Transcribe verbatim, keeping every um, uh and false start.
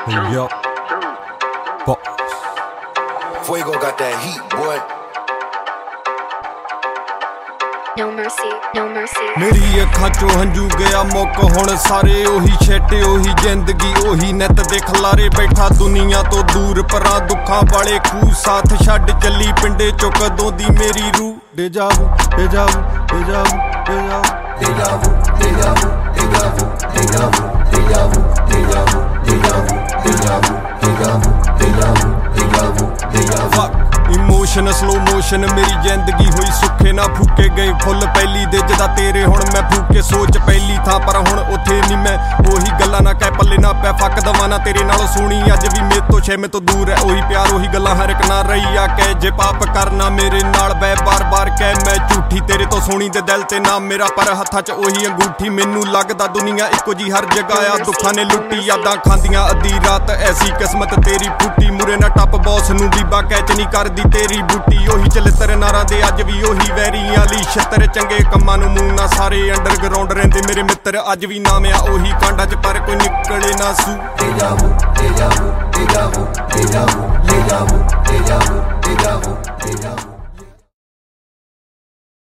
Yo. Boss. Fuego got that heat, boy. No mercy, no mercy. ਮੇਰੀ ਅੱਖਾਂ ਚੋਂ ਹੰਝੂ ਗਿਆ ਮੁੱਕ ਹੁਣ ਸਾਰੇ ਉਹੀ ਛੇਟੇ ਉਹੀ ਜ਼ਿੰਦਗੀ ਉਹੀ ਨਿਤ ਦੇ ਖਲਾਰੇ ਬੈਠਾ ਦੁਨੀਆ ਤੋਂ ਦੂਰ ਪਰਾਂ ਦੁੱਖਾਂ ਵਾਲੇ ਖੂਹ ਸਾਥ ਛੱਡ ਚੱਲੀ ਪਿੰਡੇ ਚੋਂ ਕਦੋਂ ਦੀ ਮੇਰੀ ਰੂਹ deja vu deja vu deja vu deja vu Deja vu, deja vu, deja vu, deja vu, deja vu, deja vu, deja vu, deja vu, deja vu, deja vu, deja vu, deja vu. Emotion slow motion ਮੇਰੀ ਜ਼ਿੰਦਗੀ ਹੋਈ ਸੁੱਖੇ ਨਾ ਫੂਕੇ ਗਏ ਫੁੱਲ ਪਹਿਲੀ ਦੇ ਜਦਾ ਤੇਰੇ ਹੁਣ ਮੈਂ ਫੂਕੇ ਸੋਚ ਪਹਿਲੀ ਥਾਂ ਪਰ ਹੁਣ ਉੱਥੇ ਨਹੀਂ ਮੈਂ ਉਹੀ ਗੱਲਾਂ ਨਾ ਕਹਿ ਪੱਲੇ ਨਾ ਪੈ ਫੱਕ ਦਵਾਂ ਨਾ ਤੇਰੇ ਨਾਲ ਸੋਣੀ ਅੱਜ ਵੀ ਮੇਰੇ ਤੋਂ ਛੇ ਮੇ ਤੋਂ ਦੂਰ ਹੈ ਉਹੀ ਪਿਆਰ ਉਹੀ ਗੱਲਾਂ ਹਰ ਇੱਕ ਨਾ ਰਹੀ ਆ ਕਹਿ ਜੇ ਪਾਪ ਕਰਨਾ ਮੇਰੇ ਨਾਲ ਬੈ ਬਾਰ ਬਾਰ ਕਹਿ ਮੈਂ ਝੂਠੀ ਤੇਰੇ ਤੋਂ ਸੋਣੀ ਦੇ ਦਿਲ ਤੇ ਨਾ ਮੇਰਾ ਪਰ ਹੱਥਾਂ 'ਚ ਉਹੀ ਅੰਗੂਠੀ ਮੈਨੂੰ ਲੱਗਦਾ ਦੁਨੀਆ ਇੱਕੋ ਜੀ ਹਰ ਜਗ੍ਹਾ ਆ ਦੁੱਖਾਂ ਨੇ ਲੁੱਟੀ ਯਾਦਾਂ ਖਾਂਦੀਆਂ ਅੱਧੀ ਰਾਤ ਐਸੀ ਕਿਸਮਤ ਤੇਰੀ ਫੁੱਟੀ ਮੁਰੇ ਨਾ ਟੱਪ ਬੌਸ ਨੂੰ ਬੀਬਾ ਕੈਚ ਨਹੀਂ ਕਰਦੀ ਤੇਰੀ ਬੂਟੀ ਉਹੀ ਚਲਿੱਤਰ ਨਾਰਾਂ ਦੇ ਅੱਜ ਵੀ ਉਹੀ ਵੈਰੀਆਂ ਲਈ ਛਿੱਤਰ ਚੰਗੇ ਕੰਮਾਂ ਨੂੰ ਮੂੰਹ ਨਾ ਸਾਰੇ ਅੰਡਰਗਰਾਉਂਡ ਰਹਿੰਦੇ ਮੇਰੇ ਮਿੱਤਰ ਅੱਜ ਵੀ ਨਾਮ ਆ ਉਹੀ ਕਾਂਡਾਂ 'ਚ ਪਰ ਕੋਈ ਨਿਕਲੇ ਨਾ ਸੂ Deja vu, deja vu, deja vu, deja vu, deja vu, deja vu, deja vu, deja vu.